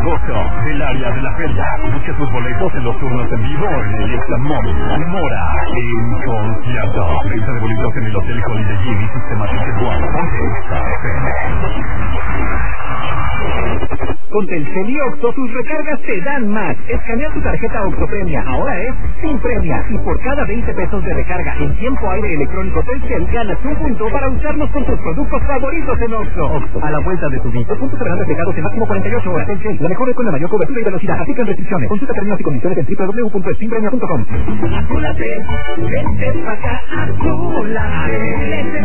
agosto, el área de la feria. Busque sus boletos en los turnos en vivo en el Extra Móvil. Mora en concierto. Venta de boletos en el Hotel Holiday Inn y Sistema Ticket One. Extra FM. Con Telcel y Oxxo, tus recargas te dan más. Escanea tu tarjeta Oxxo Premia. Ahora es sin premia. Y por cada 20 pesos de recarga en tiempo aire electrónico Telcel, ganas un punto para usarlos con tus productos favoritos en Oxxo. Oxxo, a la vuelta de tu vida. Los puntos serán reflejados en máximo 48 horas. Telcel, la mejor red con la mayor cobertura y velocidad. Aplican restricciones. Consulta términos y condiciones en www.steampremia.com. Azúlate, vente pa' acá, azúlate.